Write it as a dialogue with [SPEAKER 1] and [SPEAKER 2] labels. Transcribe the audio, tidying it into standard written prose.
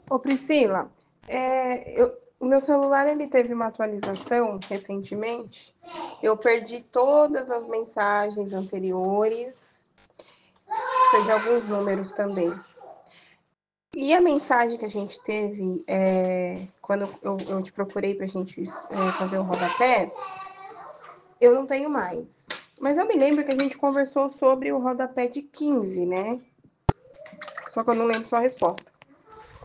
[SPEAKER 1] Ô Priscila, o meu celular ele teve uma atualização recentemente. Eu perdi todas as mensagens anteriores, perdi alguns números também. E a mensagem que a gente teve, quando eu te procurei para a gente fazer o rodapé, eu não tenho mais. Mas eu me lembro que a gente conversou sobre o rodapé de 15, né? Só que eu não lembro sua resposta.